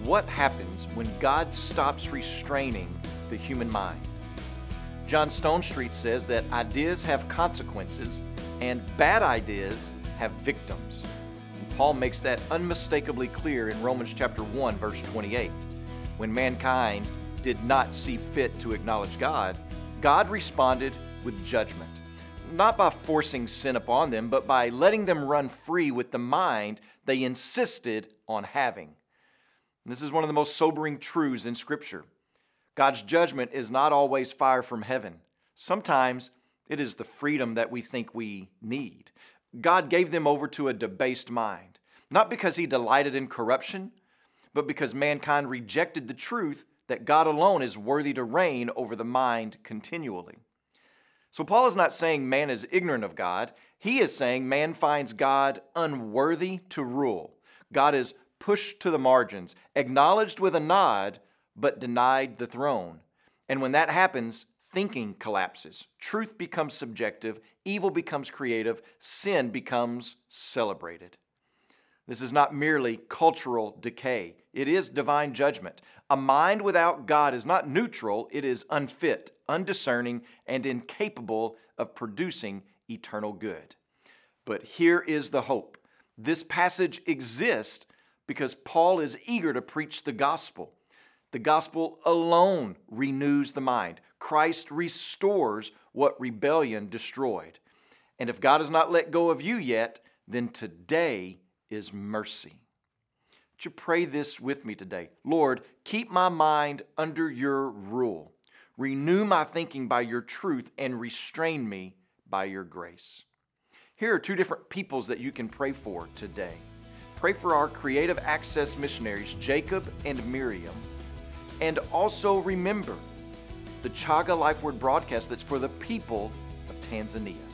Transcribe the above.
what happens when God stops restraining the human mind. John Stonestreet says that ideas have consequences and bad ideas have victims. And Paul makes that unmistakably clear in Romans chapter 1, verse 28. When mankind did not see fit to acknowledge God, God responded with judgment. Not by forcing sin upon them, but by letting them run free with the mind they insisted on having. And this is one of the most sobering truths in Scripture. God's judgment is not always fire from heaven. Sometimes it is the freedom that we think we need. God gave them over to a debased mind, not because He delighted in corruption, but because mankind rejected the truth that God alone is worthy to reign over the mind continually. So Paul is not saying man is ignorant of God. He is saying man finds God unworthy to rule. God is pushed to the margins, acknowledged with a nod, but denied the throne. And when that happens, thinking collapses. Truth becomes subjective, evil becomes creative, sin becomes celebrated. This is not merely cultural decay. It is divine judgment. A mind without God is not neutral, it is unfit, undiscerning, and incapable of producing eternal good. But here is the hope. This passage exists because Paul is eager to preach the gospel. The gospel alone renews the mind. Christ restores what rebellion destroyed. And if God has not let go of you yet, then today is mercy. Would you pray this with me today? Lord, keep my mind under your rule. Renew my thinking by your truth and restrain me by your grace. Here are two different peoples that you can pray for today. Pray for our Creative Access missionaries, Jacob and Miriam. And also remember the Chaga Life Word broadcast that's for the people of Tanzania.